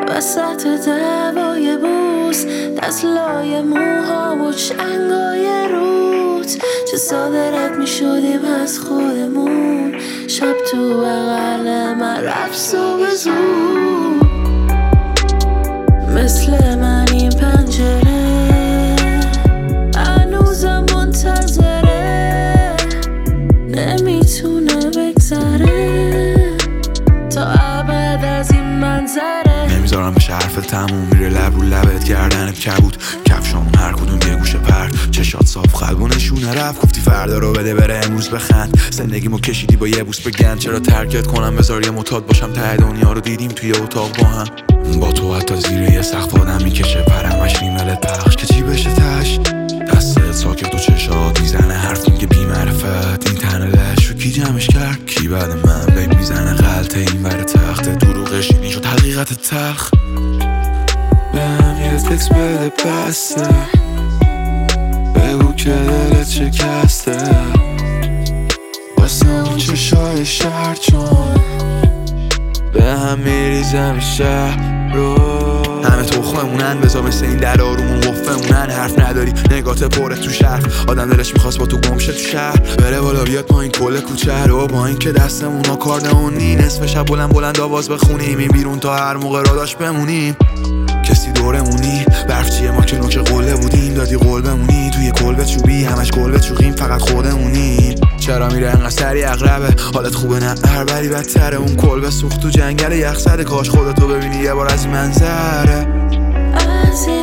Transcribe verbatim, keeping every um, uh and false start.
وسط دوای بوس، دست لای موها و چنگای روت. چه ساده رد می شدیم از خودمون، شب تو بغل من رفت صبح زود. مثل من این پنجره هنوزم منتظره، نمیتونه بگذره تا ابد از این منظره. نمیذارم بشه حرفت تموم، میره لب رو لبت گردنت کبود. کفشامون هر کدوم یه گوشه پرد، چشات صاف قلب و نشونه رفت. گفتی فردا رو بده بره امروز بخند. زندگیمو کشیدی با یه بوس بگن، چرا ترکت کنم بذار یه معتاد باشم. ته دنیا رو دیدیم توی اتاق با هم، با تو حتی زیر یه سقف آدم میکشه پرمش ریملت پخش که چی بشه تش. دستت ساکت و چشات میزنه حرف میگه بی معرفت. این تنه لش رو کی جمعش کرد؟ کی بعد من بیت میزنه غلطه این بر تخت دروغش این شد حقیقت تلخ. بهم یه تکس بده بسته، بگو که دلت شکسته واسه اون چشای شهر، چون به هم میریزم شهر رو. همه تخممونن بذار مثل این در آرومون وفمونن. حرف نداری نگات پره تو شهر، آدم دلش میخواست با تو گمشه تو شهر. بره بالا بیاد ما این کل کوچه رو، با این که دستمون ها کار نمونی. نصف شب بلند بلند آواز بخونیم، این بیرون تا هر موقع را داشت بمونیم. کسی دورمونی برف چیه ما که نوک قله بودیم، دادی قول بمونی توی کلبه چوبی همش کلبه چوقیم فقط خودمونیم. چرا میره انقدر سری اغربه حالت خوبه نه هر بری بدتره. اون کلبه سوخت تو جنگل یخ زده، کاش خودتو ببینی یه بار از این منظره.